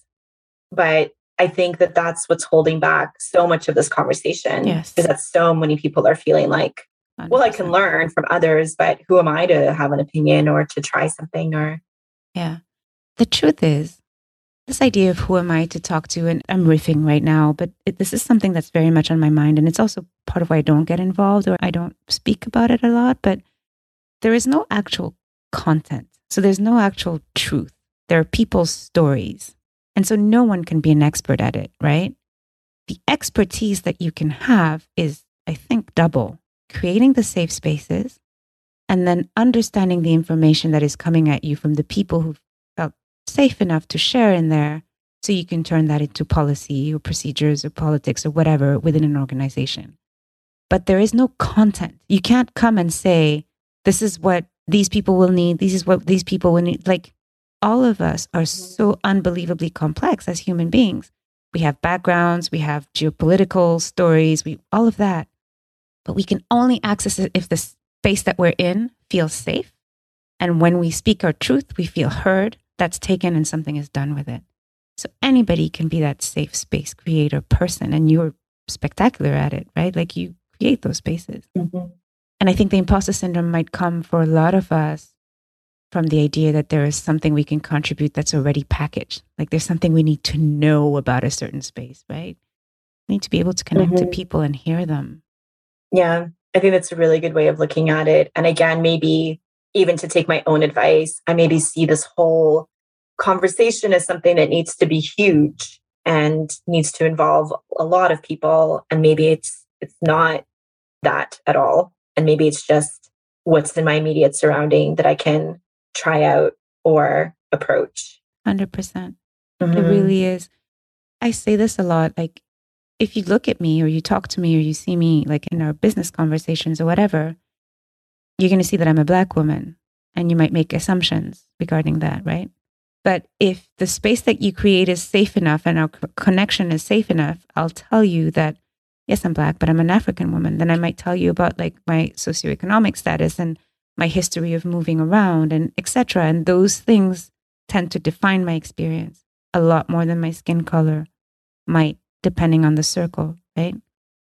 But I think that that's what's holding back so much of this conversation Yes, is that so many people are feeling like, well, I can one hundred percent. learn from others, but who am I to have an opinion or to try something or Yeah. The truth is, this idea of who am I to talk to, and I'm riffing right now, but it, this is something that's very much on my mind. And it's also part of why I don't get involved or I don't speak about it a lot. But there is no actual content. So there's no actual truth. There are people's stories. And so no one can be an expert at it, right? The expertise that you can have is, I think, double creating the safe spaces and then understanding the information that is coming at you from the people who felt safe enough to share in there so you can turn that into policy or procedures or politics or whatever within an organization. But there is no content. You can't come and say, this is what these people will need. This is what these people will need. Like, all of us are so unbelievably complex as human beings. We have backgrounds, we have geopolitical stories, we all of that. But we can only access it if the space that we're in feels safe. And when we speak our truth, we feel heard, that's taken and something is done with it. So anybody can be that safe space creator person, and you're spectacular at it, right? Like, you create those spaces. Mhm. And I think the imposter syndrome might come for a lot of us from the idea that there is something we can contribute that's already packaged. Like, there's something we need to know about a certain space, right? We need to be able to connect to Mhm. people and hear them. Yeah, I think that's a really good way of looking at it. And again, maybe even to take my own advice, I maybe see this whole conversation as something that needs to be huge and needs to involve a lot of people. And maybe it's it's not that at all. And maybe it's just what's in my immediate surrounding that I can try out or approach. one hundred percent. It Mhm. really is. I say this a lot. Like, if you look at me or you talk to me or you see me like in our business conversations or whatever, you're going to see that I'm a Black woman, and you might make assumptions regarding that, right? But if the space that you create is safe enough and our c- connection is safe enough, I'll tell you that, yes, I'm Black, but I'm an African woman. Then I might tell you about like my socioeconomic status and my history of moving around and et cetera. And those things tend to define my experience a lot more than my skin color might, depending on the circle, right?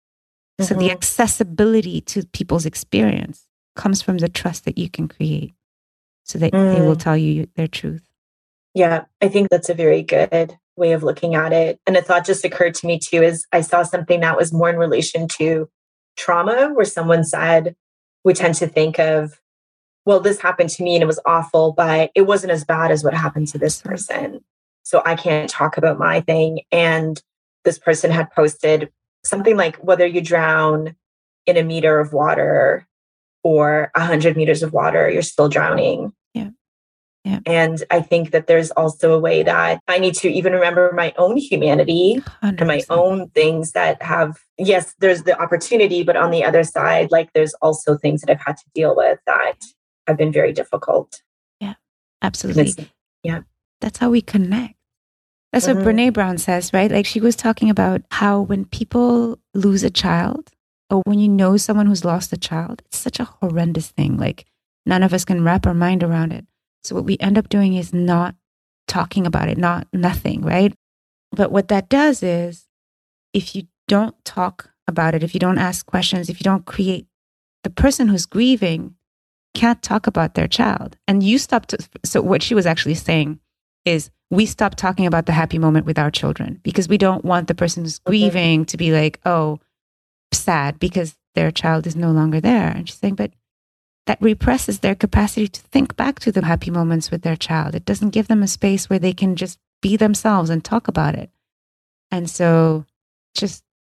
So the Mhm. accessibility to people's experience comes from the trust that you can create so that they will Mm. tell you their truth. Yeah, I think that's a very good way of looking at it. And a thought just occurred to me too is I saw something that was more in relation to trauma, where someone said, we tend to think of, well, this happened to me and it was awful, but it wasn't as bad as what happened to this Absolutely. person. So I can't talk about my thing. And this person had posted something like whether you drown in a meter of water or a hundred meters of water, you're still drowning. Yeah. Yeah. And I think that there's also a way that I need to even remember my own humanity and my one hundred percent. own things that have, yes, there's the opportunity, but on the other side, like there's also things that I've had to deal with that have been very difficult. Yeah. And Absolutely. it's, yeah. That's how we connect. That's what Mhm. Brene Brown says, right? Like, she was talking about how when people lose a child or when you know someone who's lost a child, it's such a horrendous thing. Like, none of us can wrap our mind around it. So what we end up doing is not talking about it, not nothing, right? But what that does is, if you don't talk about it, if you don't ask questions, if you don't create, the person who's grieving can't talk about their child. And you stop to, so what she was actually saying is, we stop talking about the happy moment with our children because we don't want the person who's Mhm. grieving to be like, oh, sad because their child is no longer there. And she's saying, but that represses their capacity to think back to the happy moments with their child. It doesn't give them a space where they can just be themselves and talk about it. And so just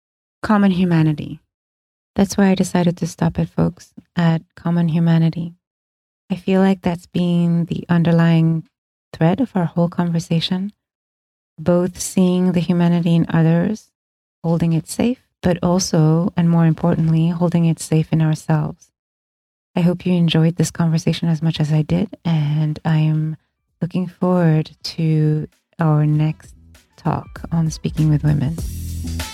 common humanity. That's why I decided to stop it, folks, at common humanity. I feel like that's been the underlying thread of our whole conversation, both seeing the humanity in others, holding it safe, but also, and more importantly, holding it safe in ourselves. I hope you enjoyed this conversation as much as I did, and I am looking forward to our next talk on Speaking with Women.